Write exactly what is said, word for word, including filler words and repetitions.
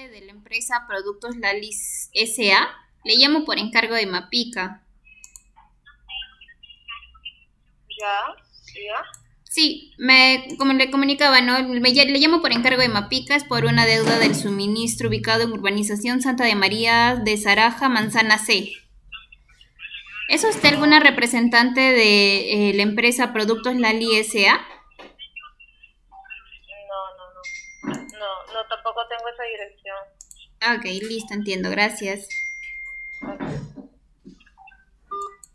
de la empresa Productos Lalis S A. Le llamo por encargo de Mapica. Ya, ya. Sí, me, como le comunicaba, ¿no? Me ll- le llamo por encargo de Mapica, es por una deuda del suministro ubicado en Urbanización Santa de María de Zaraja, Manzana C. ¿Es usted alguna Oh, representante de eh, la empresa Productos Lali S A? no, no, no. No, no, tampoco tengo esa dirección. Ok, listo, entiendo, gracias.